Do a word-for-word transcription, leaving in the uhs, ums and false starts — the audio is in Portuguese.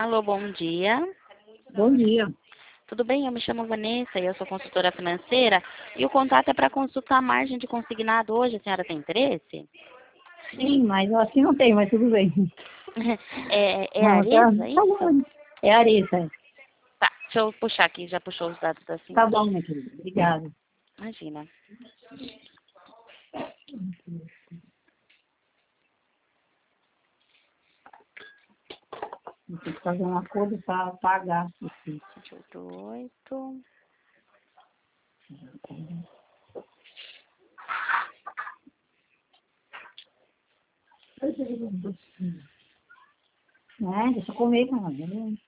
Alô, bom dia. Bom dia. Tudo bem? Eu me chamo Vanessa e eu sou consultora financeira. E o contato é para consultar a margem de consignado hoje. A senhora tem interesse? Sim, mas eu acho que não tem, mas tudo bem. É, é Não, tá, Areza, tá isso? bom. É a Arisa. Tá, deixa eu puxar aqui. Já puxou os dados da Tá senhora. bom, minha querida. Obrigada. Imagina. Eu tenho que fazer um acordo para pagar esse. sete oito oito. É, deixa eu comer, cara.